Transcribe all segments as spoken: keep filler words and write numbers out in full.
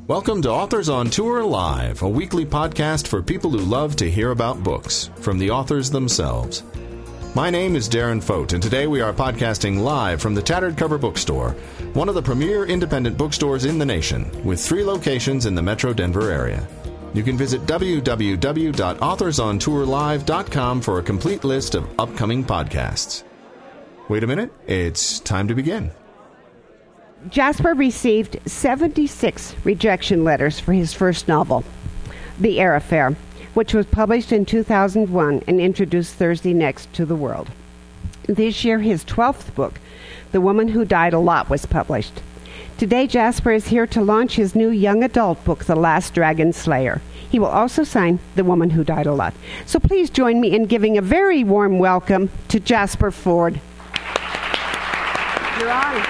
Welcome to Authors on Tour Live, a weekly podcast for people who love to hear about books from the authors themselves. My name is Darren Fote, and today we are podcasting live from the Tattered Cover Bookstore, one of the premier independent bookstores in the nation, with three locations in the Metro Denver area. You can visit w w w dot authors on tour live dot com for a complete list of upcoming podcasts. Wait a minute, it's time to begin. Jasper received seventy-six rejection letters for his first novel, The Air Affair, which was published in two thousand one and introduced Thursday Next to the world. This year, his twelfth book, The Woman Who Died a Lot, was published. Today, Jasper is here to launch his new young adult book, The Last Dragon Slayer. He will also sign The Woman Who Died a Lot. So please join me in giving a very warm welcome to Jasper Fforde. You're on.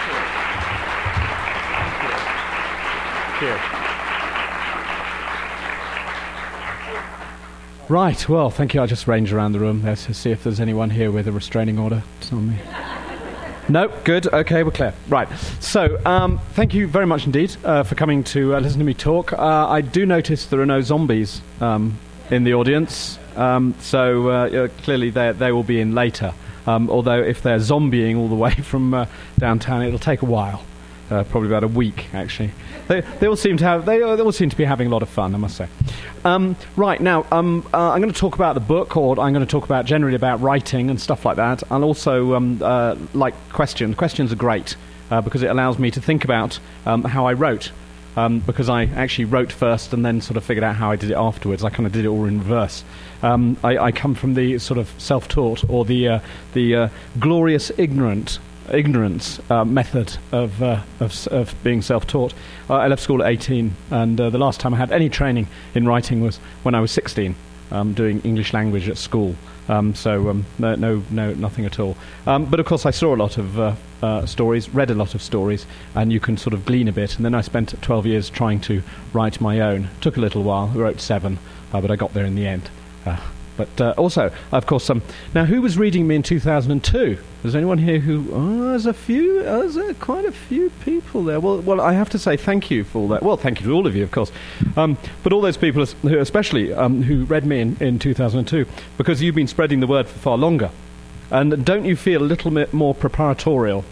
Right, well, thank you. I'll just range around the room there to see if there's anyone here with a restraining order on me. No, good, okay, we're clear. Right, so um, thank you very much indeed uh, for coming to uh, listen to me talk. Uh, I do notice there are no zombies um, in the audience, um, so uh, clearly they they will be in later. Um, although if they're zombieing all the way from uh, downtown, it'll take a while. Uh, probably about a week, actually. They, they all seem to have. They, they all seem to be having a lot of fun, I must say. Um, right now, um, uh, I'm going to talk about the book, or I'm going to talk about generally about writing and stuff like that. I'll also um, uh, like questions. Questions are great uh, because it allows me to think about um, how I wrote. Um, because I actually wrote first and then sort of figured out how I did it afterwards. I kind of did it all in reverse. Um, I, I come from the sort of self-taught or the uh, the uh, glorious ignorant. ignorance uh, method of, uh, of of being self-taught. Uh, I left school at eighteen, and uh, the last time I had any training in writing was when I was sixteen, um, doing English language at school. Um, so um, no, no, no, nothing at all. Um, but of course, I saw a lot of uh, uh, stories, read a lot of stories, and you can sort of glean a bit. And then I spent twelve years trying to write my own. It took a little while. I wrote seven, uh, but I got there in the end. Uh, But uh, also, of course, um, now who was reading me in two thousand two? Is there anyone here who... Oh, there's a few, uh, there's uh, quite a few people there. Well, well, I have to say thank you for all that. Well, thank you to all of you, of course. Um, but all those people, who, especially um, who read me in, in two thousand two, because you've been spreading the word for far longer. And don't you feel a little bit more proprietorial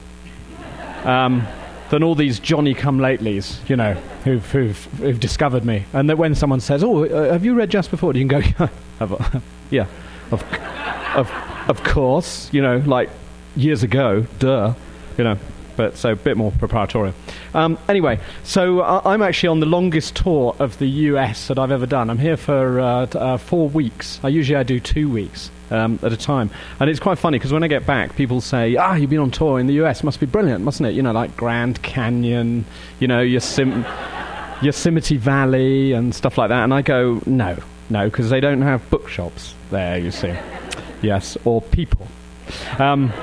um, than all these Johnny-come-latelys, you know, who've, who've, who've discovered me? And that when someone says, oh, uh, have you read Jasper Fforde? You can go, yeah, of, of, of course, you know, like years ago, duh, you know, but so a bit more proprietorial. Um, anyway, so uh, I'm actually on the longest tour of the U S that I've ever done. I'm here for uh, t- uh, four weeks. I usually I do two weeks um, at a time. And it's quite funny because when I get back, people say, ah, you've been on tour in the U S, must be brilliant, mustn't it? You know, like Grand Canyon, you know, Yosim- Yosemite Valley and stuff like that. And I go, no. No, because they don't have bookshops there, you see. Yes, or people. Um,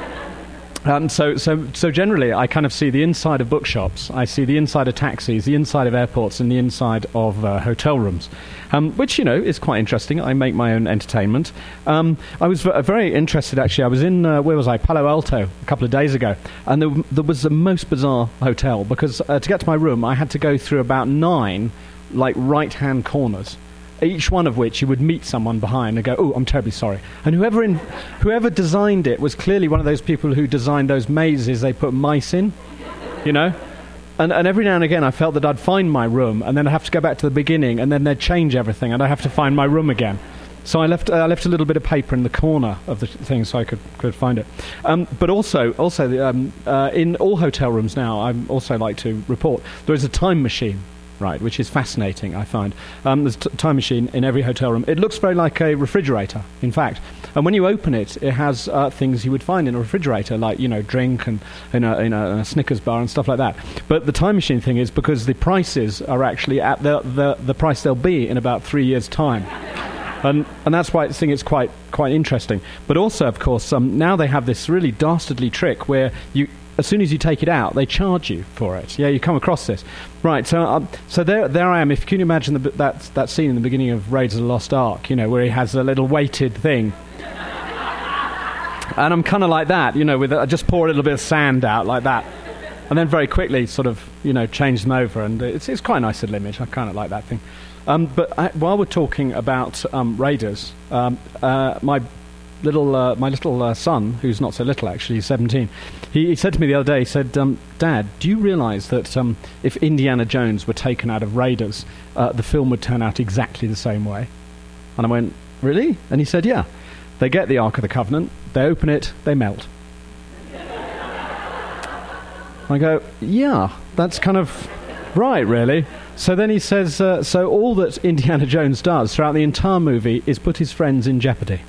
um, so, so, so generally, I kind of see the inside of bookshops. I see the inside of taxis, the inside of airports, and the inside of uh, hotel rooms, um, which, you know, is quite interesting. I make my own entertainment. Um, I was v- very interested, actually. I was in, uh, where was I? Palo Alto a couple of days ago, and there, there was the most bizarre hotel, because uh, to get to my room, I had to go through about nine, like, right-hand corners. Each one of which you would meet someone behind and go, oh, I'm terribly sorry. And whoever in, whoever designed it was clearly one of those people who designed those mazes they put mice in, you know? And, and every now and again I felt that I'd find my room and then I'd have to go back to the beginning and then they'd change everything and I'd have to find my room again. So I left uh, I left a little bit of paper in the corner of the thing so I could, could find it. Um, but also, also the, um, uh, in all hotel rooms now, I also like to report, there is a time machine. Right, which is fascinating, I find. Um, there's a t- time machine in every hotel room. It looks very like a refrigerator, in fact. And when you open it, it has uh, things you would find in a refrigerator, like, you know, drink and in a, in a, a Snickers bar and stuff like that. But the time machine thing is because the prices are actually at the the, the price they'll be in about three years' time. And and that's why I think it's quite quite interesting. But also, of course, um, now they have this really dastardly trick where you... as soon as you take it out, they charge you for it. Yeah, you come across this. Right, so um, so there there I am. If you can imagine the, that that scene in the beginning of Raiders of the Lost Ark, you know, where he has a little weighted thing. And I'm kind of like that, you know, with I just pour a little bit of sand out like that. and then very quickly sort of, you know, changed them over, and it's it's quite a nice little image. I kind of like that thing. Um, but I, while we're talking about um, raiders, um, uh, my little uh, my little uh, son, who's not so little actually, he's seventeen, he, he said to me the other day, he said, um, Dad, do you realise that um, if Indiana Jones were taken out of Raiders, uh, the film would turn out exactly the same way? And I went, really? And he said, yeah. They get the Ark of the Covenant, they open it, they melt. I go, yeah, that's kind of right, really. So then he says, uh, so all that Indiana Jones does throughout the entire movie is put his friends in jeopardy.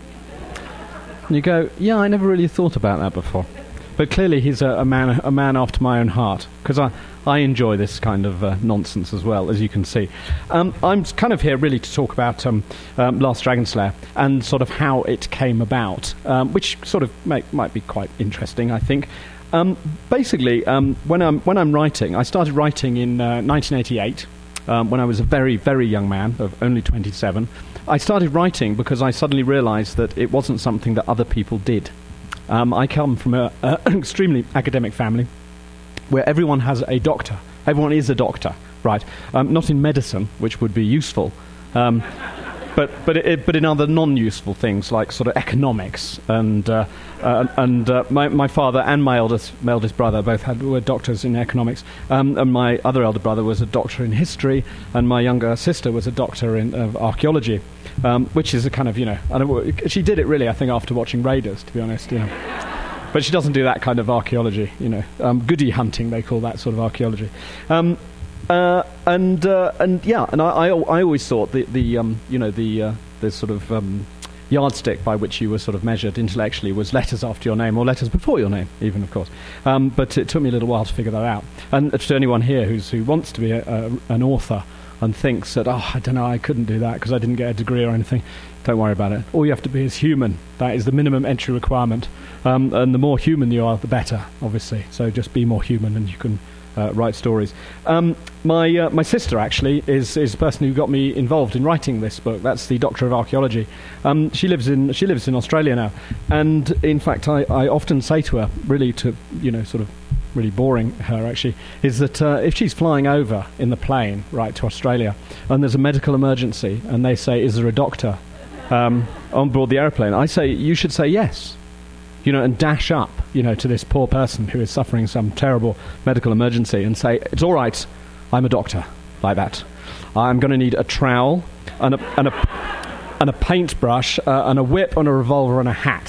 And you go, yeah, I never really thought about that before. But clearly he's a, a man a man after my own heart, because I, I enjoy this kind of uh, nonsense as well, as you can see. Um, I'm kind of here really to talk about um, um, Last Dragon Slayer and sort of how it came about, um, which sort of make, might be quite interesting, I think. Um, basically, um, when I'm when I'm writing, I started writing in uh, nineteen eighty-eight, um, when I was a very, very young man of only twenty-seven. I started writing because I suddenly realised that it wasn't something that other people did. Um, I come from a, a, an extremely academic family where everyone has a doctor. Everyone is a doctor, right? Um, not in medicine, which would be useful, um, but but it, but in other non-useful things like sort of economics. And uh, uh, and uh, my my father and my eldest my eldest brother both had were doctors in economics. Um, and my other elder brother was a doctor in history, and my younger sister was a doctor in uh, archaeology. Um, which is a kind of, you know, I don't, she did it really, I think, after watching Raiders, to be honest, you know. But she doesn't do that kind of archaeology, you know. Um, goody hunting, they call that sort of archaeology. Um, uh, and uh, and yeah, and I, I, I always thought the the um, you know the uh, the sort of um, yardstick by which you were sort of measured intellectually was letters after your name or letters before your name, even, of course. Um, but it took me a little while to figure that out. And to anyone here who's who wants to be a, a, an author and thinks that, oh, I don't know, I couldn't do that because I didn't get a degree or anything, don't worry about it. All you have to be is human. That is the minimum entry requirement. Um, and the more human you are, the better, obviously. So just be more human and you can uh, write stories. Um, my uh, my sister, actually, is, is the person who got me involved in writing this book. That's the Doctor of Archaeology. Um, she lives in she lives in Australia now. And, in fact, I, I often say to her, really to, you know, sort of really boring her actually, is that uh, if she's flying over in the plane right to Australia and there's a medical emergency and they say, is there a doctor um, on board the aeroplane, I say you should say yes, you know, and dash up, you know, to this poor person who is suffering some terrible medical emergency and say, it's all right, I'm a doctor, like that. I'm going to need a trowel and a and a, and a paintbrush uh, and a whip and a revolver and a hat.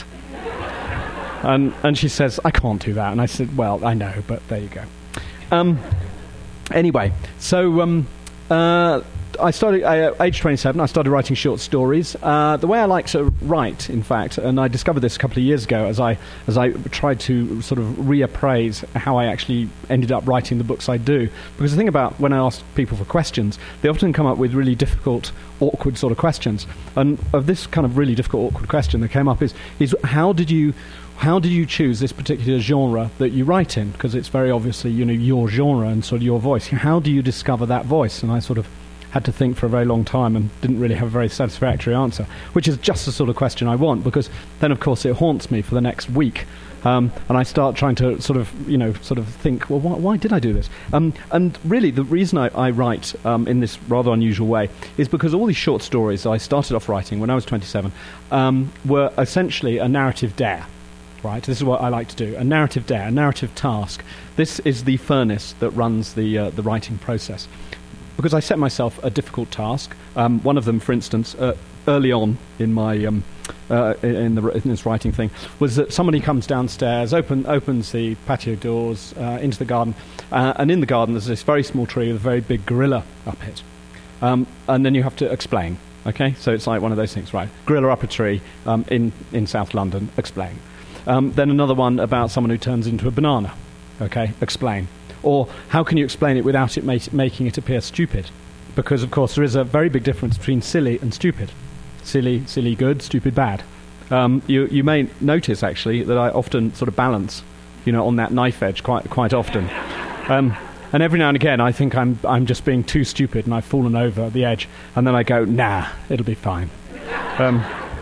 And and she says, I can't do that. And I said, well, I know, but there you go. Um, anyway, so um, uh, I started, uh, age twenty-seven, I started writing short stories. Uh, the way I like to write, in fact, and I discovered this a couple of years ago as I as I tried to sort of reappraise how I actually ended up writing the books I do. Because the thing about when I ask people for questions, they often come up with really difficult, awkward sort of questions. And of this kind of really difficult, awkward question that came up is, is how did you... How did you choose this particular genre that you write in? Because it's very obviously, you know, your genre and sort of your voice. How do you discover that voice? And I sort of had to think for a very long time and didn't really have a very satisfactory answer, which is just the sort of question I want, because then, of course, it haunts me for the next week. Um, and I start trying to sort of, you know, sort of think, well, why, why did I do this? Um, and really, the reason I, I write um, in this rather unusual way is because all these short stories I started off writing when I was twenty-seven um, were essentially a narrative dare. Right, this is what I like to do, a narrative dare, a narrative task. This is the furnace that runs the uh, the writing process. Because I set myself a difficult task. Um, one of them, for instance, uh, early on in my um, uh, in, the, in this writing thing, was that somebody comes downstairs, open, opens the patio doors uh, into the garden, uh, and in the garden there's this very small tree with a very big gorilla up it. Um, and then you have to explain, okay? So it's like one of those things, right? Gorilla up a tree um, in, in South London, explain. Um, then another one about someone who turns into a banana. Okay, explain. Or how can you explain it without it ma- making it appear stupid? Because, of course, there is a very big difference between silly and stupid. Silly, silly good, stupid bad. Um, you, you may notice, actually, that I often sort of balance, you know, on that knife edge quite quite often. Um, and every now and again, I think I'm I'm just being too stupid and I've fallen over the edge. And then I go, nah, it'll be fine. Um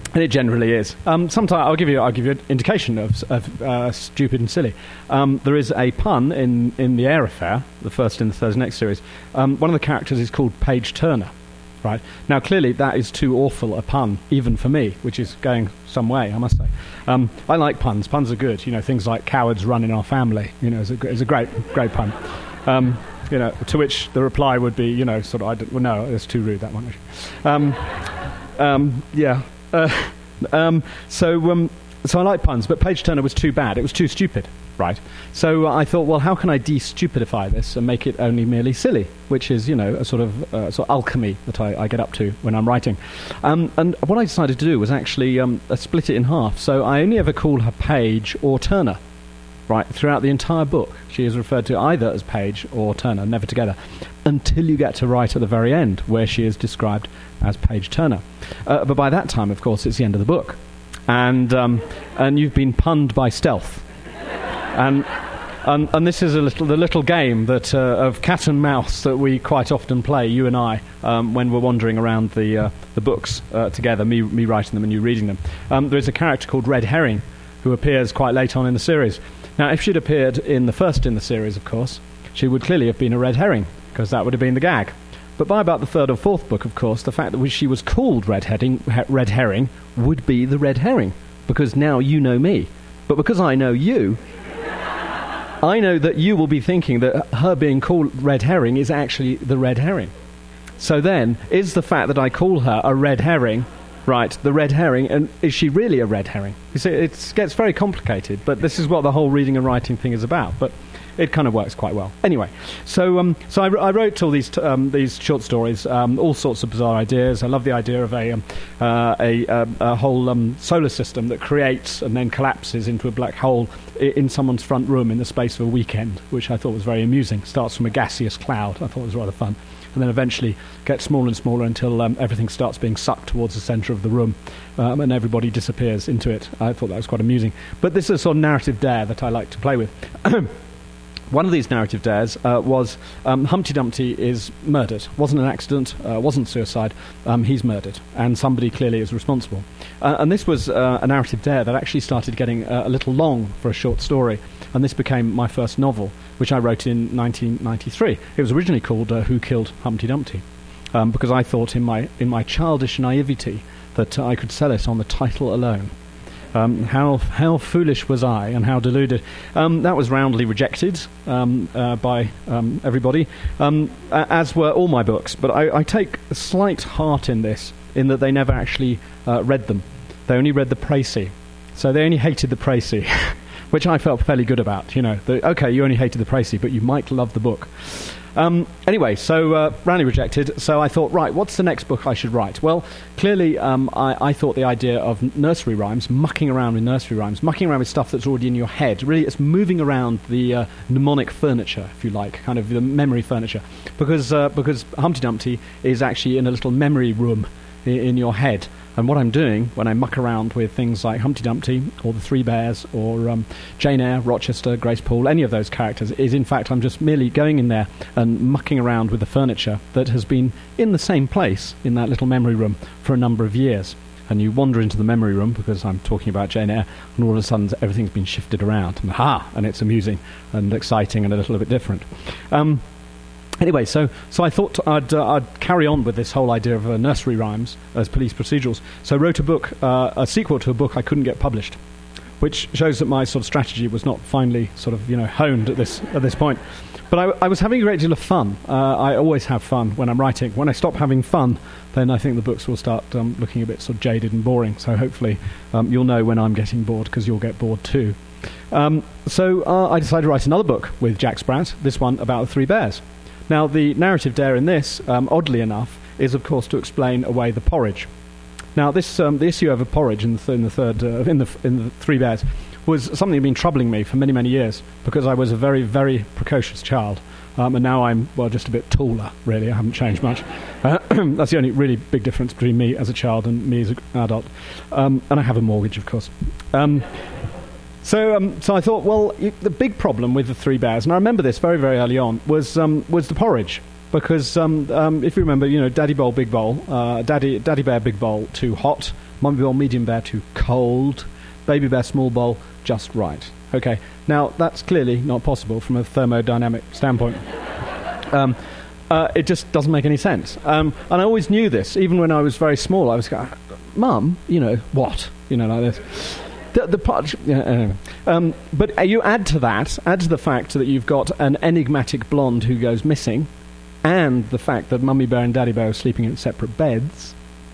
And it generally is. Um, sometimes I'll give you I'll give you an indication of, of uh, stupid and silly. Um, there is a pun in, in the Air Affair, the first in the Thursday Next series. Um, one of the characters is called Paige Turner. Right. Now, clearly, that is too awful a pun, even for me, which is going some way, I must say. Um, I like puns. Puns are good. You know, things like "cowards run in our family." You know, is a, is a great, great pun. Um, you know, to which the reply would be, you know, sort of, I don't, well, no, it's too rude, that one. Um, um, yeah. Uh, um, so, um, so I like puns, but Paige Turner was too bad. It was too stupid. Right. So uh, I thought, well, how can I de-stupidify this and make it only merely silly, which is, you know, a sort of uh, sort of alchemy that I, I get up to when I'm writing. Um, and what I decided to do was actually um, uh, split it in half. So I only ever call her Paige or Turner, right, throughout the entire book. She is referred to either as Paige or Turner, never together, until you get to right at the very end, where she is described as Paige Turner. Uh, but by that time, of course, it's the end of the book. And, um, and you've been punned by stealth. And, and and this is a little the little game that uh, of cat and mouse that we quite often play, you and I, um, when we're wandering around the uh, the books uh, together, me me writing them and you reading them. Um, there is a character called Red Herring who appears quite late on in the series. Now, if she'd appeared in the first in the series, of course, she would clearly have been a red herring, because that would have been the gag. But by about the third or fourth book, of course, the fact that she was called Red Herring, Red Herring would be the Red Herring, because now you know me. But because I know you, I know that you will be thinking that her being called Red Herring is actually the Red Herring. So then, is the fact that I call her a Red Herring, right, the Red Herring, and is she really a Red Herring? You see, it gets very complicated, but this is what the whole reading and writing thing is about. But it kind of works quite well. Anyway, so um, so I, I wrote all these t- um, these short stories, um, all sorts of bizarre ideas. I love the idea of a um, uh, a, a, a whole um, solar system that creates and then collapses into a black hole I- in someone's front room in the space of a weekend, which I thought was very amusing. Starts from a gaseous cloud. I thought it was rather fun. And then eventually gets smaller and smaller until um, everything starts being sucked towards the centre of the room, um, and everybody disappears into it. I thought that was quite amusing. But this is a sort of narrative dare that I like to play with. One of these narrative dares uh, was um, Humpty Dumpty is murdered. Wasn't an accident, uh, wasn't suicide. Um, he's murdered, and somebody clearly is responsible. Uh, and this was uh, a narrative dare that actually started getting uh, a little long for a short story, and this became my first novel, which I wrote in nineteen ninety-three. It was originally called uh, Who Killed Humpty Dumpty, um, because I thought in my in my childish naivety that uh, I could sell it on the title alone. Um, how how foolish was I, and how deluded. Um, that was roundly rejected um, uh, by um, everybody, um, as were all my books. But I, I take a slight heart in this, in that they never actually uh, read them. They only read the précis. So they only hated the précis, which I felt fairly good about. You know, the, okay, you only hated the précis, but you might love the book. Um, anyway, so uh, roundly rejected, so I thought, right, what's the next book I should write? Well, clearly um, I, I thought the idea of nursery rhymes, mucking around with nursery rhymes, mucking around with stuff that's already in your head, really it's moving around the uh, mnemonic furniture, if you like, kind of the memory furniture, because, uh, because Humpty Dumpty is actually in a little memory room in, in your head. And what I'm doing when I muck around with things like Humpty Dumpty or the Three Bears or um, Jane Eyre, Rochester, Grace Poole, any of those characters, is in fact I'm just merely going in there and mucking around with the furniture that has been in the same place in that little memory room for a number of years. And you wander into the memory room, because I'm talking about Jane Eyre, and all of a sudden everything's been shifted around. And ha! And it's amusing and exciting and a little bit different. Um, Anyway, so so I thought I'd uh, I'd carry on with this whole idea of uh, nursery rhymes as police procedurals. So I wrote a book, uh, a sequel to a book I couldn't get published, which shows that my sort of strategy was not finally sort of you know honed at this at this point. But I, I was having a great deal of fun. Uh, I always have fun when I'm writing. When I stop having fun, then I think the books will start um, looking a bit sort of jaded and boring. So hopefully um, you'll know when I'm getting bored, because you'll get bored too. Um, so uh, I decided to write another book with Jack Sprat. This one about the Three Bears. Now, the narrative dare in this, um, oddly enough, is, of course, to explain away the porridge. Now, this um, the issue over porridge in the, th- in the third uh, in the f- in the Three Bears was something that had been troubling me for many, many years, because I was a very, very precocious child, um, and now I'm well just a bit taller. Really, I haven't changed much. Uh, that's the only really big difference between me as a child and me as an adult. Um, and I have a mortgage, of course. Um, So, um, so I thought, well, you, the big problem with the Three Bears, and I remember this very, very early on, was um, was the porridge, because um, um, if you remember, you know, Daddy Bowl, Big Bowl, uh, Daddy Daddy Bear, Big Bowl, too hot. Mummy Bear, medium bear, too cold. Baby bear, small bowl, just right. Okay, now that's clearly not possible from a thermodynamic standpoint. Um, uh, it just doesn't make any sense. Um, and I always knew this, even when I was very small. I was going, Mum, you know, what? You know, like this. The, the part, yeah, anyway. um, but uh, you add to that, add to the fact that you've got an enigmatic blonde who goes missing, and the fact that Mummy Bear and Daddy Bear are sleeping in separate beds.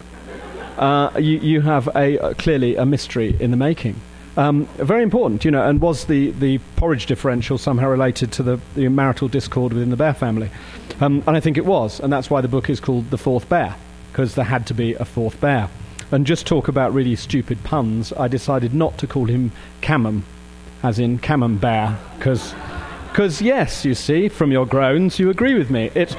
Uh, you, you have a uh, clearly a mystery in the making. Um, very important, you know. And was the, the porridge differential somehow related to the, the marital discord within the Bear family? Um, and I think it was, and that's why the book is called The Fourth Bear, because there had to be a fourth bear. And just talk about really stupid puns, I decided not to call him Camem, as in Camembert, because, yes, you see, from your groans, you agree with me. It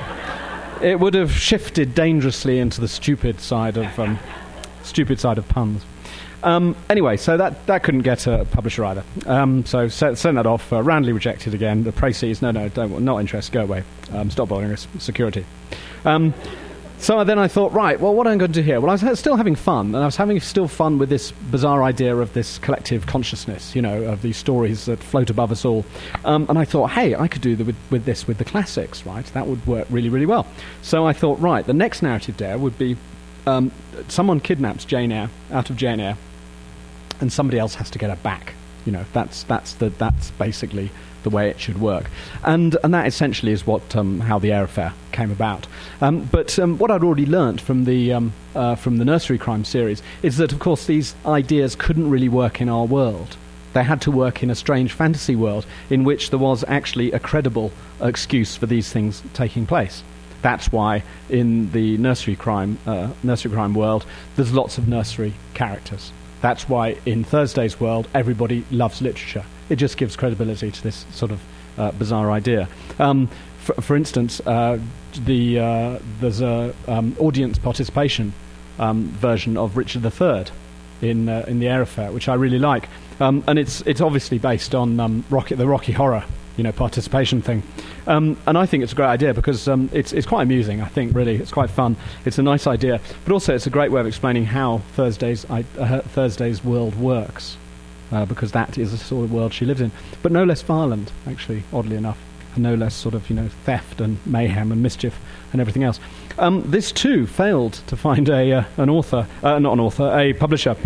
it would have shifted dangerously into the stupid side of um, stupid side of puns. Um, anyway, so that, that couldn't get a publisher either. Um, so send, send that off, uh, roundly rejected again. The Precies, no, no, don't, not interested, go away. Um, stop bothering us, security. Um, So then I thought, right, well, what am I going to do here? Well, I was ha- still having fun, and I was having still fun with this bizarre idea of this collective consciousness, you know, of these stories that float above us all. Um, and I thought, hey, I could do the, with, with this with the classics, right? That would work really, really well. So I thought, right, the next narrative dare would be um, someone kidnaps Jane Eyre out of Jane Eyre, and somebody else has to get her back. You know, that's that's the that's basically the way it should work, and and that essentially is what um, how the Eyre affair came about. Um, but um, what I'd already learnt from the um, uh, from the nursery crime series is that, of course, these ideas couldn't really work in our world. They had to work in a strange fantasy world in which there was actually a credible excuse for these things taking place. That's why in the nursery crime uh, nursery crime world, there's lots of nursery characters. That's why in Thursday's world, everybody loves literature. It just gives credibility to this sort of uh, bizarre idea. Um, for, for instance, uh, the uh, there's a um, audience participation um, version of Richard the Third in uh, in the Eyre affair, which I really like, um, and it's it's obviously based on um, Rocky, the Rocky Horror, you know, participation thing. Um, and I think it's a great idea because um, it's it's quite amusing. I think really it's quite fun. It's a nice idea, but also it's a great way of explaining how Thursday's I, uh, Thursday's world works, uh, because that is the sort of world she lives in. But no less violent, actually, oddly enough, and no less sort of you know theft and mayhem and mischief and everything else. Um, this too failed to find a uh, an author, uh, not an author, a publisher.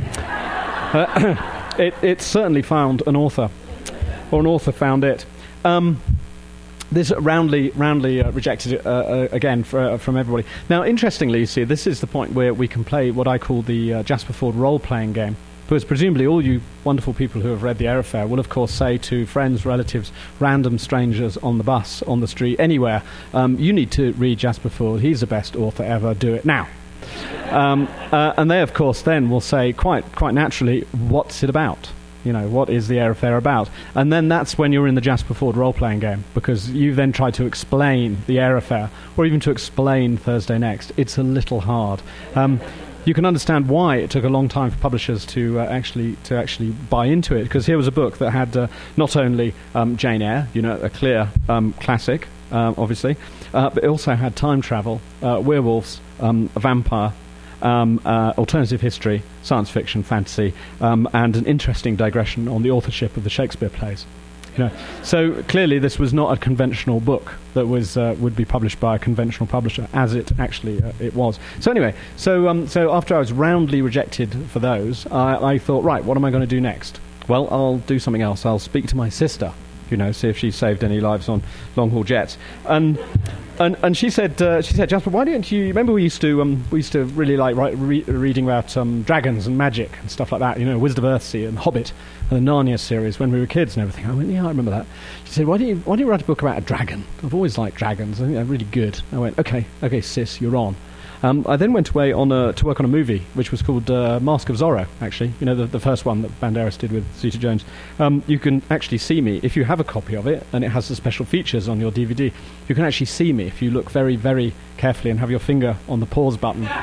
uh, it it certainly found an author, or an author found it. Um, This roundly, roundly uh, rejected uh, uh, again for, uh, from everybody. Now, interestingly, you see, this is the point where we can play what I call the uh, Jasper Fforde role-playing game, because presumably all you wonderful people who have read the Eyre affair will, of course, say to friends, relatives, random strangers on the bus, on the street, anywhere, um, you need to read Jasper Fforde. He's the best author ever. Do it now. um, uh, and they, of course, then will say quite, quite naturally, what's it about? You know, what is the Eyre affair about? And then that's when you're in the Jasper Fforde role-playing game, because you then try to explain the Eyre affair, or even to explain Thursday Next. It's a little hard. Um, you can understand why it took a long time for publishers to uh, actually to actually buy into it, because here was a book that had uh, not only um, Jane Eyre, you know, a clear um, classic, uh, obviously, uh, but it also had time travel, uh, werewolves, um, a vampire, Um, uh, alternative history, science fiction, fantasy, um, and an interesting digression on the authorship of the Shakespeare plays. You know, so clearly this was not a conventional book that was uh, would be published by a conventional publisher, as it actually uh, it was. So anyway, so um, so after I was roundly rejected for those, I, I thought, right, what am I going to do next? Well, I'll do something else. I'll speak to my sister. You know, see if she saved any lives on long-haul jets. And and and she said, uh, she said, Jasper, why don't you remember we used to um, we used to really like write, re- reading about um, dragons and magic and stuff like that. You know, Wizard of Earthsea and Hobbit and the Narnia series when we were kids and everything. I went, yeah, I remember that. She said, why don't you why don't you write a book about a dragon? I've always liked dragons. I think they're really good. I went, okay, okay, sis, you're on. Um, I then went away on a, to work on a movie which was called uh, Mask of Zorro, actually. You know, the, the first one that Banderas did with Zeta Jones. Um, you can actually see me, if you have a copy of it, and it has the special features on your D V D, you can actually see me if you look very, very carefully and have your finger on the pause button.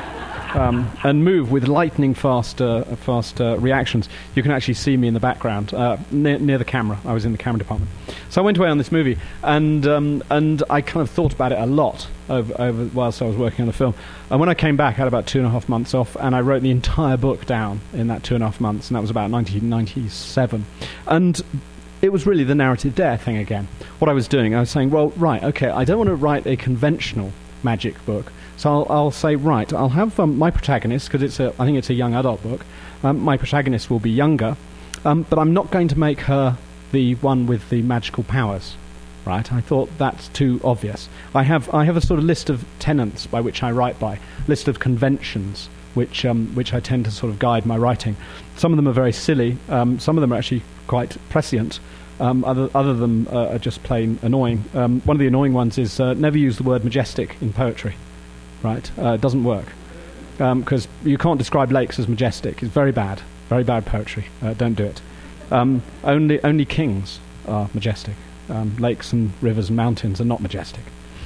um, and move with lightning fast, uh, fast uh, reactions. You can actually see me in the background, uh, near, near the camera. I was in the camera department. So I went away on this movie, and um, and I kind of thought about it a lot over, over whilst I was working on the film. And when I came back, I had about two and a half months off, and I wrote the entire book down in that two and a half months, and that was about nineteen ninety-seven. And it was really the narrative dare thing again. What I was doing, I was saying, well, right, okay, I don't want to write a conventional magic book. So I'll, I'll say, right, I'll have um, my protagonist, because it's a, I think it's a young adult book. Um, my protagonist will be younger, um, but I'm not going to make her the one with the magical powers. Right? I thought that's too obvious. I have I have a sort of list of tenets by which I write by, list of conventions which um, which I tend to sort of guide my writing. Some of them are very silly. Um, some of them are actually quite prescient. Um, other other of them uh, are just plain annoying. Um, one of the annoying ones is uh, never use the word majestic in poetry. Right? Uh, it doesn't work. Because um, you can't describe lakes as majestic. It's very bad. Very bad poetry. Uh, don't do it. Um, only only kings are majestic. Um, lakes and rivers and mountains are not majestic.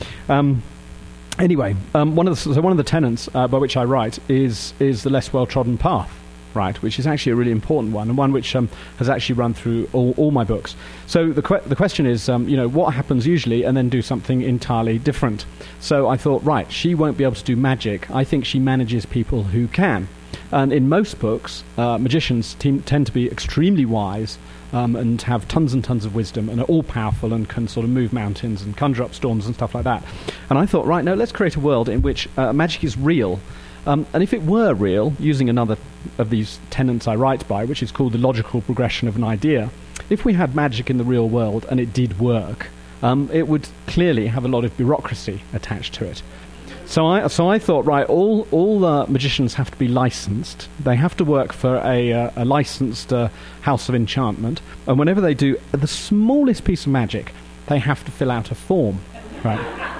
Um, anyway, um, one of the so one of the tenets uh, by which I write is is the less well-trodden path, right? Which is actually a really important one, and one which um, has actually run through all, all my books. So the que- the question is, um, you know, what happens usually, and then do something entirely different. So I thought, right, she won't be able to do magic. I think she manages people who can. And in most books, uh, magicians te- tend to be extremely wise. Um, and have tons and tons of wisdom and are all powerful and can sort of move mountains and conjure up storms and stuff like that. And I thought, right, no, let's create a world in which uh, magic is real. Um, and if it were real, using another of these tenets I write by, which is called the logical progression of an idea, if we had magic in the real world and it did work, um, it would clearly have a lot of bureaucracy attached to it. So I so I thought, right, all all uh, magicians have to be licensed. They have to work for a, uh, a licensed uh, house of enchantment, and whenever they do the smallest piece of magic, they have to fill out a form, right?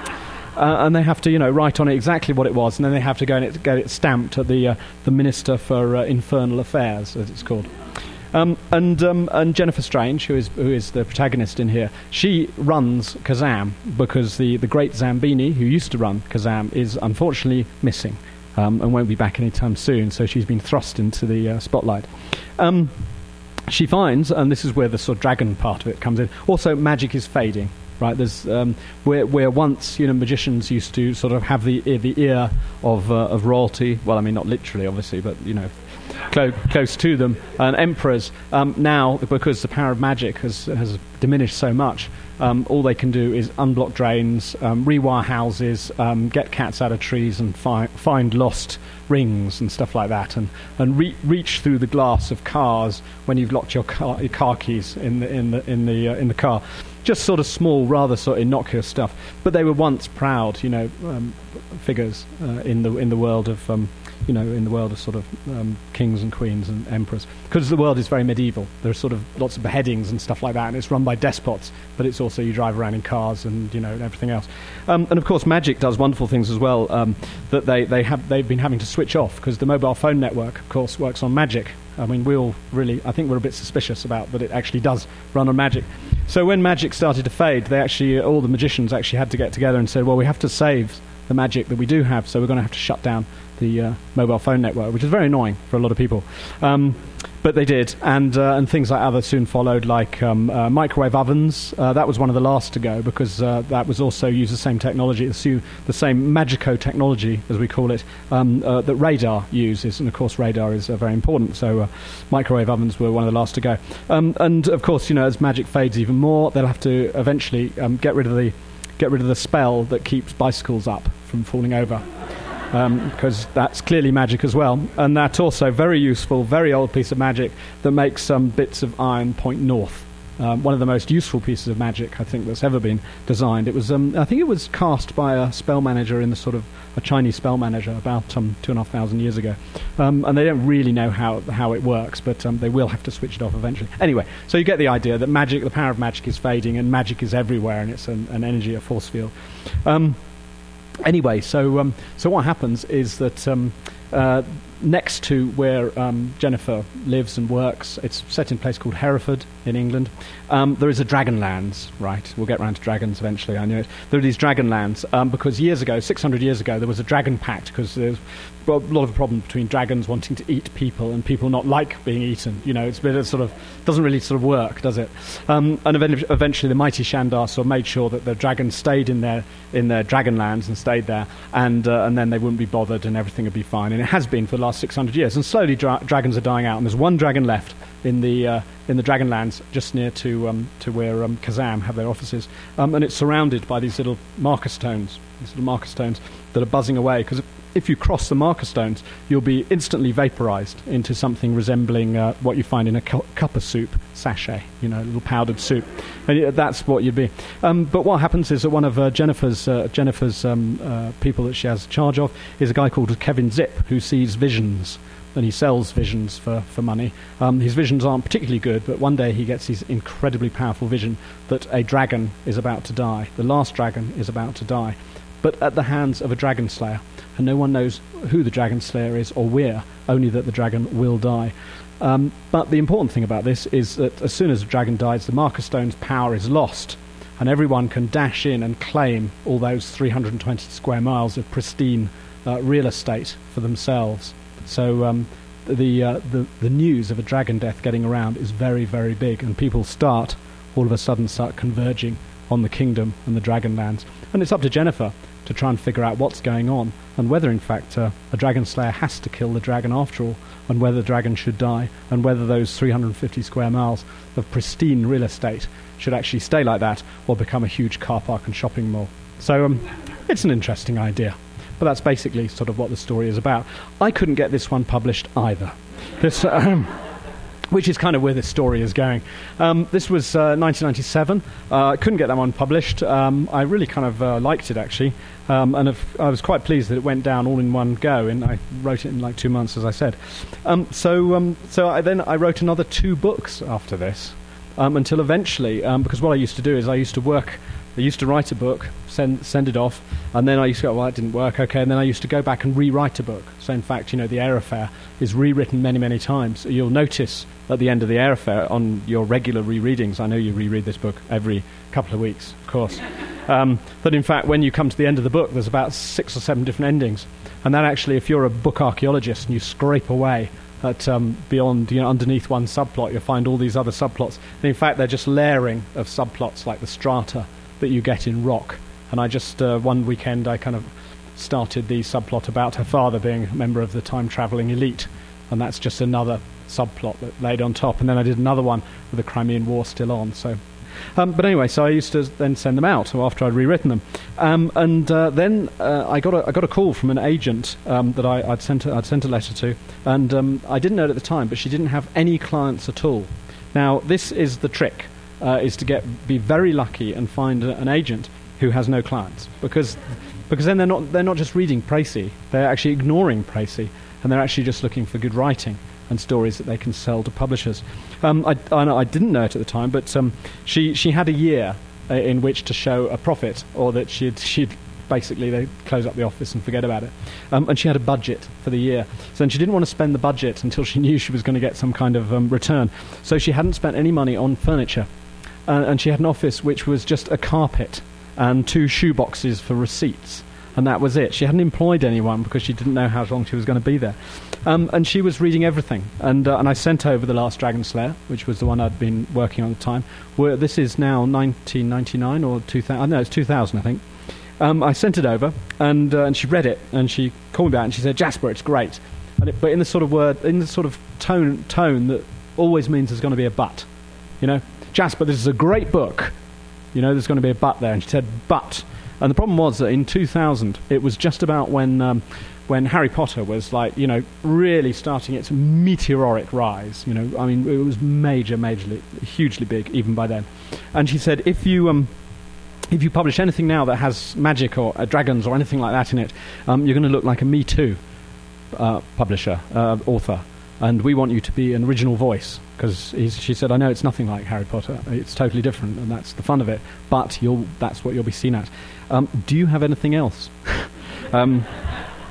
Uh, and they have to, you know, write on it exactly what it was, and then they have to go and it, get it stamped at the uh, the Minister for uh, Infernal Affairs, as it's called. Um, and um, and Jennifer Strange, who is who is the protagonist in here, she runs Kazam because the, the great Zambini, who used to run Kazam, is unfortunately missing um, and won't be back anytime soon. So she's been thrust into the uh, spotlight. Um, she finds, and this is where the sort of dragon part of it comes in. Also, magic is fading. Right, there's um, where where once you know magicians used to sort of have the the ear of uh, of royalty. Well, I mean not literally, obviously, but you know. Clo- close to them, and emperors. Um, now, because the power of magic has has diminished so much, um, all they can do is unblock drains, um, rewire houses, um, get cats out of trees, and fi- find lost rings and stuff like that, and and re- reach through the glass of cars when you've locked your car, your car keys in the in the in the uh, in the car. Just sort of small, rather sort of innocuous stuff. But they were once proud, you know, um, figures uh, in the in the world of. Um, you know, in the world of sort of um, kings and queens and emperors. Because the world is very medieval. There are sort of lots of beheadings and stuff like that, and it's run by despots, but it's also you drive around in cars and, you know, and everything else. Um, and, of course, magic does wonderful things as well, um, that they, they have, they've been having to switch off, because the mobile phone network, of course, works on magic. I mean, we all really, I think we're a bit suspicious about that it actually does run on magic. So when magic started to fade, they actually, all the magicians actually had to get together and say, well, we have to save the magic that we do have, so we're going to have to shut down the uh, mobile phone network, which is very annoying for a lot of people. Um, but they did, and uh, and things like other soon followed, like um, uh, microwave ovens. Uh, that was one of the last to go, because uh, that was also used the same technology, the, su- the same magico technology, as we call it, um, uh, that radar uses. And of course, radar is uh, very important. So uh, microwave ovens were one of the last to go. Um, and of course, you know, as magic fades even more, they'll have to eventually um, get rid of the get rid of the spell that keeps bicycles up from falling over. Because um, that's clearly magic as well, and that's also very useful, very old piece of magic that makes some bits of iron point north. Um, one of the most useful pieces of magic I think that's ever been designed. It was, um, I think, it was cast by a spell manager in the sort of a Chinese spell manager about um, two and a half thousand years ago, um, and they don't really know how how it works, but um, they will have to switch it off eventually. Anyway, so you get the idea that magic, the power of magic, is fading, and magic is everywhere, and it's an, an energy, a force field. Um, Anyway, so um, so what happens is that um, uh, next to where um, Jennifer lives and works. It's set in a place called Hereford in England. Um, there is a Dragonlands, right? We'll get round to dragons eventually, I knew it. There are these Dragonlands um, because years ago, six hundred years ago, there was a dragon pact because there's a lot of a problem between dragons wanting to eat people and people not like being eaten. You know, it's a bit of sort of, doesn't really sort of work, does it? Um, and ev- eventually the mighty Shandar sort of made sure that the dragons stayed in their in their Dragonlands and stayed there, and uh, and then they wouldn't be bothered and everything would be fine. And it has been for the last six hundred years. And slowly dra- dragons are dying out. And there's one dragon left in the uh, in the Dragonlands, just near to um, to where um, Kazam have their offices, um, and it's surrounded by these little marker stones, these little marker stones that are buzzing away. Because if you cross the marker stones, you'll be instantly vaporized into something resembling uh, what you find in a cu- cup of soup sachet, you know, a little powdered soup, and yeah, that's what you'd be. Um, but what happens is that one of uh, Jennifer's uh, Jennifer's um, uh, people that she has charge of is a guy called Kevin Zip, who sees visions. And he sells visions for, for money. Um, his visions aren't particularly good, but one day he gets his incredibly powerful vision that a dragon is about to die. The last dragon is about to die, but at the hands of a dragon slayer. And no one knows who the dragon slayer is or where, only that the dragon will die. Um, but the important thing about this is that as soon as the dragon dies, the marker stone's power is lost, and everyone can dash in and claim all those three hundred twenty square miles of pristine uh, real estate for themselves. So um, the, uh, the the news of a dragon death getting around is very, very big, and people start, all of a sudden, start converging on the kingdom and the Dragonlands. And it's up to Jennifer to try and figure out what's going on, and whether, in fact, uh, a dragon slayer has to kill the dragon after all, and whether the dragon should die, and whether those three hundred fifty square miles of pristine real estate should actually stay like that, or become a huge car park and shopping mall. So um, it's an interesting idea. But that's basically sort of what the story is about. I couldn't get this one published either, this, um, which is kind of where this story is going. Um, this was uh, nineteen ninety-seven. Uh, I couldn't get that one published. Um, I really kind of uh, liked it, actually, um, and if, I was quite pleased that it went down all in one go, and I wrote it in like two months, as I said. Um, so um, so I, then I wrote another two books after this, um, until eventually, um, because what I used to do is I used to work... I used to write a book, send send it off, and then I used to go, well, that didn't work, okay, and then I used to go back and rewrite a book. So, in fact, you know, the Air Affair is rewritten many, many times. You'll notice at the end of the Air Affair on your regular rereadings, I know you reread this book every couple of weeks, of course, um, that, in fact, when you come to the end of the book, there's about six or seven different endings. And that actually, if you're a book archaeologist and you scrape away at um, beyond, you know, underneath one subplot, you'll find all these other subplots. And, in fact, they're just layering of subplots like the strata that you get in rock. And I just, uh, one weekend, I kind of started the subplot about her father being a member of the time-travelling elite, and that's just another subplot that laid on top. And then I did another one with the Crimean War still on. So, um, but anyway, so I used to then send them out after I'd rewritten them, um, and uh, then uh, I got a, I got a call from an agent um, that I, I'd sent a, I'd sent a letter to, and um, I didn't know it at the time, but she didn't have any clients at all. Now, this is the trick. Uh, is to get be very lucky and find a, an agent who has no clients, because because then they're not they're not just reading Précy, they're actually ignoring Précy, and they're actually just looking for good writing and stories that they can sell to publishers. Um, I, I, I didn't know it at the time, but um, she she had a year uh, in which to show a profit, or that she'd she'd basically they close up the office and forget about it. Um, and she had a budget for the year, so and she didn't want to spend the budget until she knew she was going to get some kind of um, return. So she hadn't spent any money on furniture. Uh, and she had an office which was just a carpet and two shoe boxes for receipts, and that was it. She hadn't employed anyone because she didn't know how long she was going to be there. Um, and she was reading everything. And uh, and I sent over The Last Dragon Slayer, which was the one I'd been working on at the time. Where this is now nineteen ninety-nine or two thousand. No, it's two thousand, I think. Um, I sent it over, and uh, and she read it, and she called me back, and she said, "Jasper, it's great," and it, but in the sort of word, in the sort of tone tone that always means there's going to be a but, you know. Jasper, this is a great book. You know, there's going to be a but there. And she said, but. And the problem was that in two thousand, it was just about when um, when Harry Potter was, like, you know, really starting its meteoric rise. You know, I mean, it was major, majorly, hugely big even by then. And she said, if you um, if you publish anything now that has magic or uh, dragons or anything like that in it, um, you're going to look like a Me Too uh, publisher, uh, author. And we want you to be an original voice, because she said, I know it's nothing like Harry Potter, it's totally different, and that's the fun of it, but you'll, that's what you'll be seen at. Um, do you have anything else? um,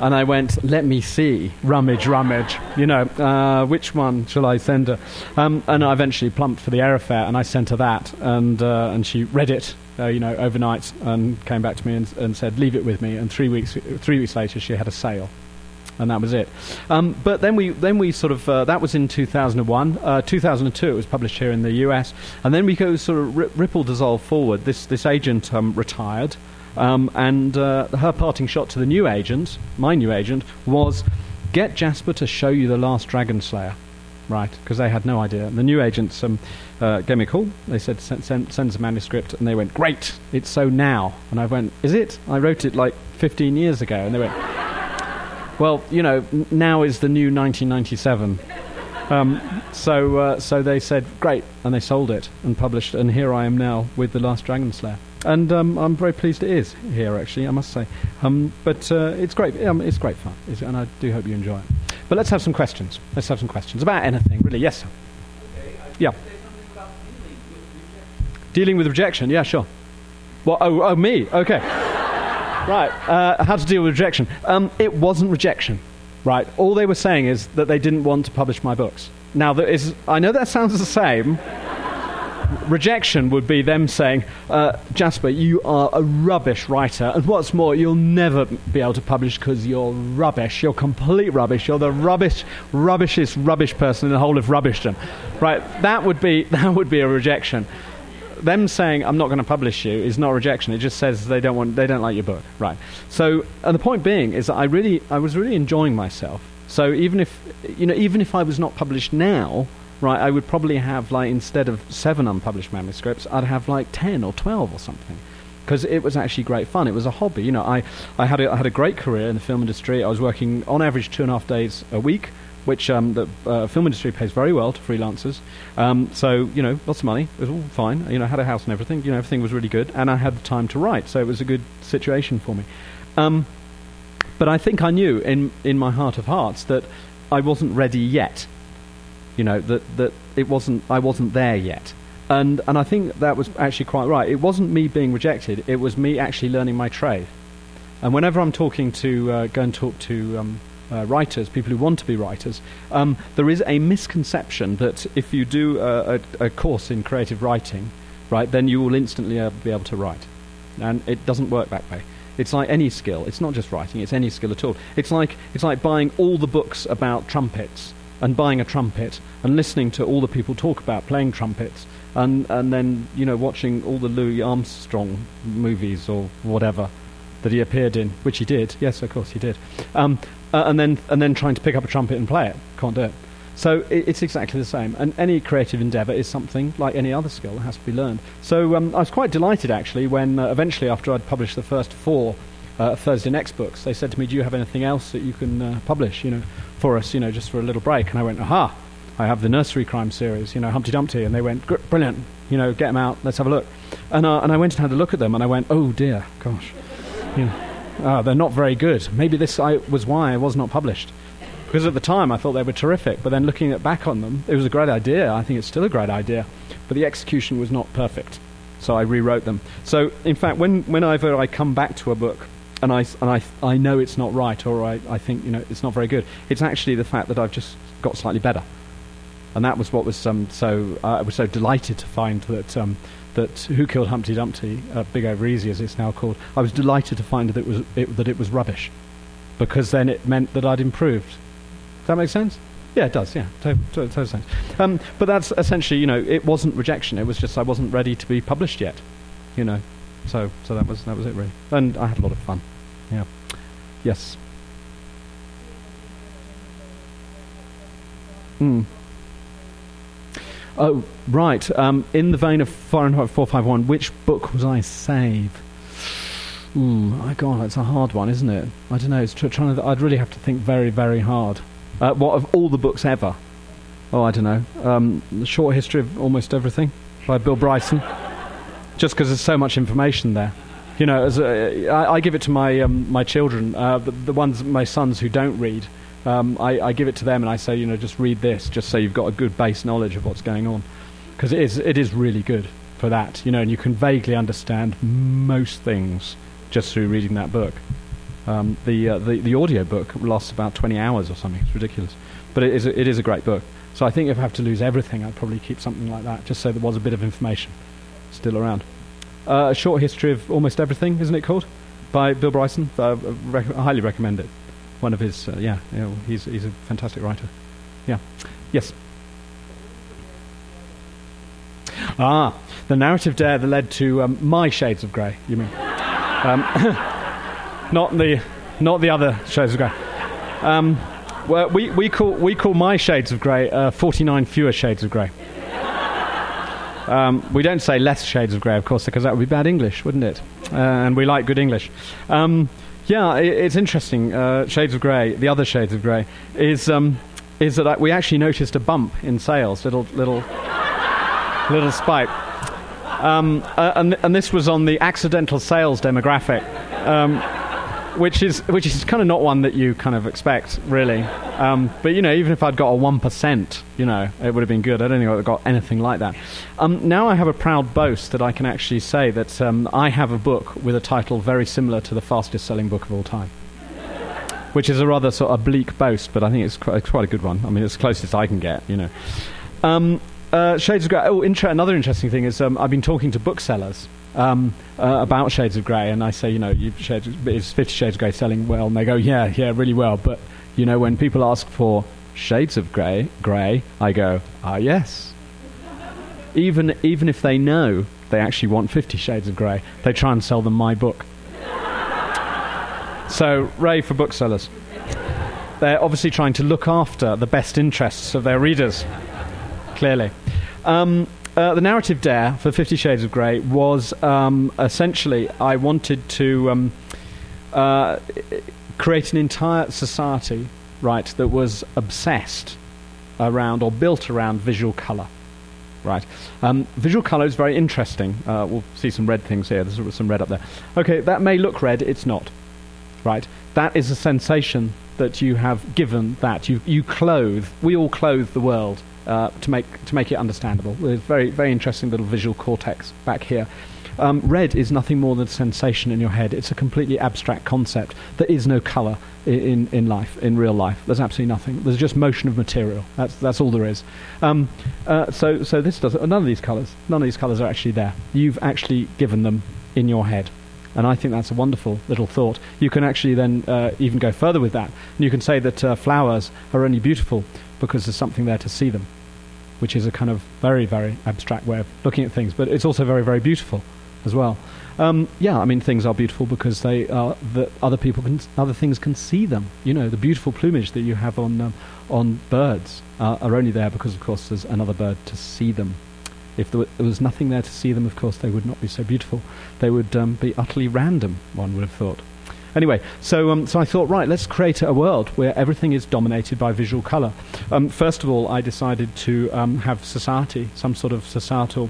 And I went, let me see, rummage, rummage, you know, uh, which one shall I send her? Um, and I eventually plumped for the Aerofair, and I sent her that, and uh, and she read it, uh, you know, overnight, and came back to me and, and said, leave it with me. And three weeks three weeks later, she had a sale, and that was it. Um, but then we then we sort of uh, that was in two thousand one, uh, two thousand two. It was published here in the U S, and then we go sort of ri- ripple dissolve forward. This this agent um, retired. Um, and uh, her parting shot to the new agent, my new agent, was get Jasper to show you The Last Dragon Slayer. Right, because they had no idea. And the new agents um, uh, gave me a call. They said, send, send, send us a manuscript. And they went, great, it's so now. And I went, is it? I wrote it like fifteen years ago. And they went, well, you know, n- now is the new nineteen ninety-seven. Um, so, uh, so they said, great. And they sold it and published. And here I am now with The Last Dragon Slayer. And um, I'm very pleased it is here, actually, I must say. Um, but uh, it's great. Um, it's great fun, it's, and I do hope you enjoy it. But let's have some questions. Let's have some questions about anything, really. Yes, sir. Okay, I Yeah. say something about dealing with rejection. Dealing with rejection. Yeah, sure. Well, oh, oh, me. Okay. Right. Uh, how to deal with rejection? Um, it wasn't rejection. Right. All they were saying is that they didn't want to publish my books. Now, there is. I know that sounds the same. Rejection would be them saying, uh, Jasper, you are a rubbish writer, and what's more, you'll never be able to publish because you're rubbish. You're complete rubbish. You're the rubbish, rubbishest rubbish person in the whole of rubbishdom. Right? That would be that would be a rejection. Them saying I'm not going to publish you is not rejection. It just says they don't want, they don't like your book. Right? So, and the point being is that I really, I was really enjoying myself. So even if, you know, even if I was not published now. Right, I would probably have, like, instead of seven unpublished manuscripts, I'd have, like, ten or twelve or something. Because it was actually great fun. It was a hobby. You know, I, I, had a, I had a great career in the film industry. I was working, on average, two and a half days a week, which um, the uh, film industry pays very well to freelancers. Um, so, you know, lots of money. It was all fine. You know, I had a house and everything. You know, everything was really good. And I had the time to write. So it was a good situation for me. Um, but I think I knew, in, in my heart of hearts, that I wasn't ready yet. You know, that, that it wasn't, I wasn't there yet. And and I think that was actually quite right. It wasn't me being rejected, it was me actually learning my trade. And whenever I'm talking to, uh, go and talk to um, uh, writers, people who want to be writers, um, there is a misconception that if you do a, a, a course in creative writing, right, then you will instantly uh, be able to write. And it doesn't work that way. It's like any skill. It's not just writing, it's any skill at all. It's like it's like buying all the books about trumpets, and buying a trumpet, and listening to all the people talk about playing trumpets, and, and then, you know, watching all the Louis Armstrong movies or whatever that he appeared in, which he did. Yes, of course he did. Um, uh, and then and then trying to pick up a trumpet and play it. Can't do it. So it, it's exactly the same. And any creative endeavour is something like any other skill that has to be learned. So um, I was quite delighted, actually, when uh, eventually, after I'd published the first four Uh, Thursday Next books, they said to me, do you have anything else that you can uh, publish, you know, for us, you know, just for a little break? And I went, aha, I have the nursery crime series, you know, Humpty Dumpty. And they went, brilliant, you know, get them out, let's have a look. And uh, and I went and had a look at them, and I went, oh dear, gosh, you know, uh, they're not very good. Maybe this I, was why I was not published. Because at the time I thought they were terrific, but then looking at back on them, it was a great idea. I think it's still a great idea, but the execution was not perfect. So I rewrote them. So, in fact, when whenever I come back to a book, and I, and I, I know it's not right, or I, I think, you know, it's not very good, it's actually the fact that I've just got slightly better. And that was what was um, so, uh, I was so delighted to find that um, that Who Killed Humpty Dumpty, uh, Big Over Easy as it's now called, I was delighted to find that it was, it, that it was rubbish. Because then it meant that I'd improved. Does that make sense? Yeah, it does, yeah, total, total sense. Um, but that's essentially, you know, it wasn't rejection, it was just I wasn't ready to be published yet, you know. So so that was that was it, really. And I had a lot of fun. Yeah. Yes. Mm. Oh, right. Um, in the vein of Fahrenheit four fifty-one, which book was I save? Ooh, my God, that's a hard one, isn't it? I don't know. It's tr- trying to. Th- I'd really have to think very, very hard. Uh, what of all the books ever? Oh, I don't know. Um, the Short History of Almost Everything by Bill Bryson. Just because there's so much information there. You know, as a, I, I give it to my um, my children, uh, the, the ones, my sons who don't read. Um, I, I give it to them and I say, you know, just read this, just so you've got a good base knowledge of what's going on, because it is it is really good for that. You know, and you can vaguely understand most things just through reading that book. Um, the, uh, the the audio book lasts about twenty hours or something. It's ridiculous, but it is a, it is a great book. So I think if I have to lose everything, I'd probably keep something like that, just so there was a bit of information still around. Uh, a short history of almost everything, isn't it called? By Bill Bryson. Uh, rec- I highly recommend it. One of his, uh, yeah, you know, he's he's a fantastic writer. Yeah, yes. Ah, the narrative dare that led to um, my Shades of Grey. You mean? um, not the not the other Shades of Grey. Um, well, we we call we call my Shades of Grey uh, forty-nine fewer Shades of Grey. Um, we don't say less Shades of Grey, of course, because that would be bad English, wouldn't it? Uh, and we like good English. Um, yeah, it, it's interesting. Uh, Shades of Grey, the other Shades of Grey, is um, is that we actually noticed a bump in sales, little little little spike, um, uh, and and this was on the accidental sales demographic, um, which is which is kind of not one that you kind of expect, really. Um, but you know, even if I'd got a one percent, you know, it would have been good. I don't think I'd got anything like that. Um, now I have a proud boast that I can actually say that um, I have a book with a title very similar to the fastest-selling book of all time, which is a rather sort of bleak boast, but I think it's quite, it's quite a good one. I mean, it's the closest I can get, you know. Um, uh, Shades of Grey. Oh, inter- another interesting thing is um, I've been talking to booksellers um, uh, about Shades of Grey, and I say, you know, you Shades, is Fifty Shades of Grey selling well? And they go, yeah, yeah, really well, but you know, when people ask for Shades of Grey, Grey, I go, ah, yes. Even even if they know they actually want Fifty Shades of Grey, they try and sell them my book. So, Ray for booksellers. They're obviously trying to look after the best interests of their readers, clearly. Um, uh, the narrative dare for Fifty Shades of Grey was um, essentially, I wanted to Um, uh, create an entire society, right, that was obsessed around or built around visual colour, right? Um, visual colour is very interesting. Uh, we'll see some red things here. There's some red up there. Okay, that may look red. It's not, right? That is a sensation that you have given that. You you clothe. We all clothe the world uh, to make to make it understandable. There's very very interesting little visual cortex back here. Um, red is nothing more than a sensation in your head. It's a completely abstract concept. There is no colour in, in, in life, in real life. There's absolutely nothing. There's just motion of material. That's that's all there is. Um, uh, so so this does none of these colours. None of these colours are actually there. You've actually given them in your head, and I think that's a wonderful little thought. You can actually then uh, even go further with that, and you can say that uh, flowers are only beautiful because there's something there to see them, which is a kind of very very abstract way of looking at things. But it's also very very beautiful as well. Um, yeah, I mean, things are beautiful because they are that other people can, other things can see them. You know, the beautiful plumage that you have on um, on birds uh, are only there because, of course, there's another bird to see them. If there, w- there was nothing there to see them, of course, they would not be so beautiful. They would um, be utterly random, one would have thought. Anyway, so um, so I thought, right, let's create a world where everything is dominated by visual colour. Um, first of all, I decided to um, have society, some sort of societal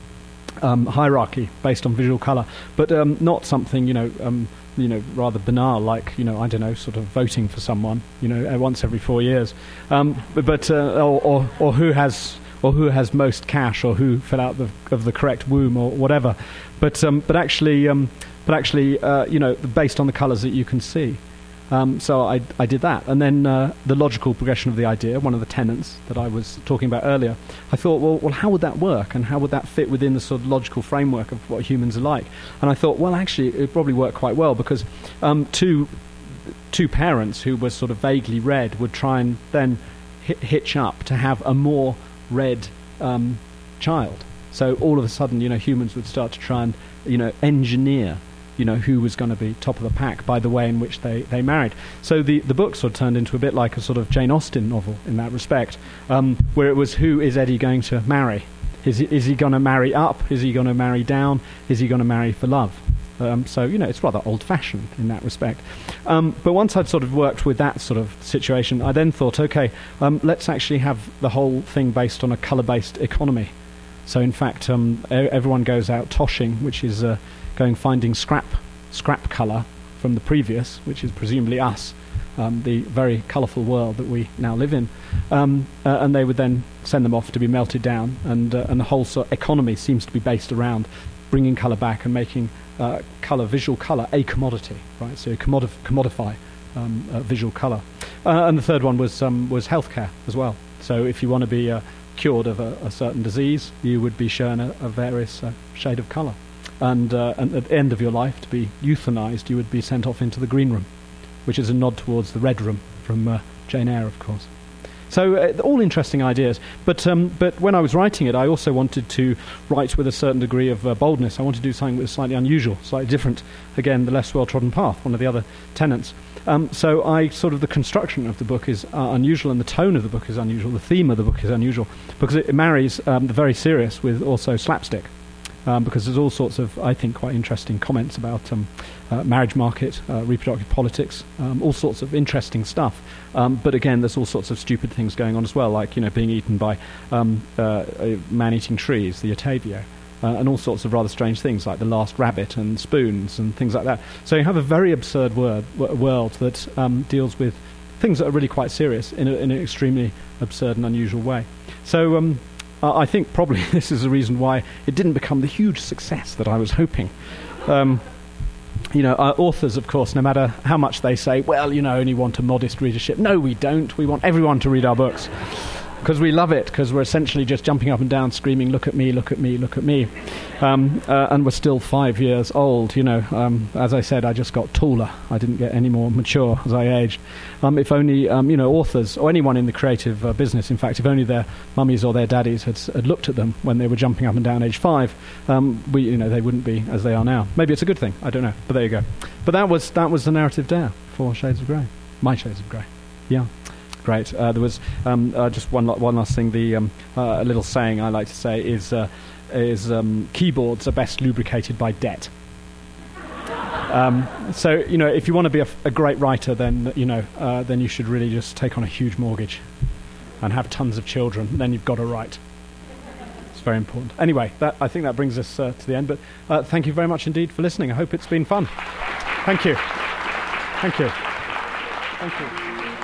Um, hierarchy based on visual colour, but um, not something, you know, um, you know, rather banal, like, you know, I don't know, sort of voting for someone, you know, once every four years, um, but, but uh, or, or or who has or who has most cash, or who fell out the, of the correct womb, or whatever, but um, but actually, um, but actually, uh, you know, based on the colours that you can see. Um, so I, I did that, and then uh, the logical progression of the idea, one of the tenets that I was talking about earlier, I thought, well, well, how would that work, and how would that fit within the sort of logical framework of what humans are like? And I thought, well, actually, it would probably work quite well, because um, two two parents who were sort of vaguely red would try and then hi- hitch up to have a more red um, child. So all of a sudden, you know, humans would start to try and, you know, engineer, you know, who was going to be top of the pack by the way in which they, they married. So the, the book sort of turned into a bit like a sort of Jane Austen novel in that respect, um, where it was, who is Eddie going to marry? Is he, is he going to marry up? Is he going to marry down? Is he going to marry for love? Um, so, you know, it's rather old-fashioned in that respect. Um, but once I'd sort of worked with that sort of situation, I then thought, okay, um, let's actually have the whole thing based on a colour-based economy. So, in fact, um, e- everyone goes out toshing, which is uh, going finding scrap scrap colour from the previous, which is presumably us, um, the very colourful world that we now live in, um, uh, and they would then send them off to be melted down, and uh, and the whole sort of economy seems to be based around bringing colour back and making uh, colour, visual colour, a commodity, right? So you commodif- commodify um, uh, visual colour. Uh, and the third one was um, was healthcare as well. So if you want to be uh, cured of a, a certain disease, you would be shown a, a various uh, shade of colour. And, uh, and at the end of your life, to be euthanized, you would be sent off into the green room, which is a nod towards the red room from uh, Jane Eyre, of course. So uh, all interesting ideas. But um, but when I was writing it, I also wanted to write with a certain degree of uh, boldness. I wanted to do something that was slightly unusual, slightly different. Again, the less well-trodden path, one of the other tenets. Um, so I sort of the construction of the book is uh, unusual, and the tone of the book is unusual. The theme of the book is unusual because it marries um, the very serious with also slapstick. Um, because there's all sorts of, I think, quite interesting comments about um, uh, marriage market, uh, reproductive politics, um, all sorts of interesting stuff. Um, but again, there's all sorts of stupid things going on as well, like, you know, being eaten by um, uh, man-eating trees, the Otavio, uh, and all sorts of rather strange things, like the last rabbit and spoons and things like that. So you have a very absurd word, w- world that um, deals with things that are really quite serious in, a, in an extremely absurd and unusual way. So... Um, Uh, I think probably this is the reason why it didn't become the huge success that I was hoping. Um, you know, uh, authors, of course, no matter how much they say, well, you know, only want a modest readership. No, we don't. We want everyone to read our books. Because we love it, because we're essentially just jumping up and down, screaming, look at me, look at me, look at me. Um, uh, and we're still five years old, you know. Um, as I said, I just got taller. I didn't get any more mature as I aged. Um, if only, um, you know, authors, or anyone in the creative uh, business, in fact, if only their mummies or their daddies had, had looked at them when they were jumping up and down age five, um, we, you know, they wouldn't be as they are now. Maybe it's a good thing, I don't know, but there you go. But that was, that was the narrative there for Shades of Grey. My Shades of Grey. Yeah. Great. Uh, there was um, uh, just one lo- one last thing. The um, uh, a little saying I like to say is uh, is um, keyboards are best lubricated by debt. um, so you know, if you want to be a, f- a great writer, then you know, uh, then you should really just take on a huge mortgage and have tons of children. Then you've got to write. It's very important. Anyway, that, I think that brings us uh, to the end. But uh, thank you very much indeed for listening. I hope it's been fun. Thank you. Thank you. Thank you.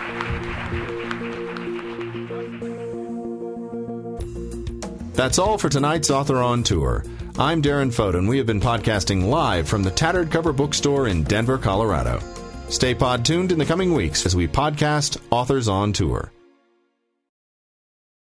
That's all for tonight's Author on Tour. I'm Darren Foden. We have been podcasting live from the Tattered Cover Bookstore in Denver, Colorado. Stay pod tuned in the coming weeks as we podcast Authors on Tour.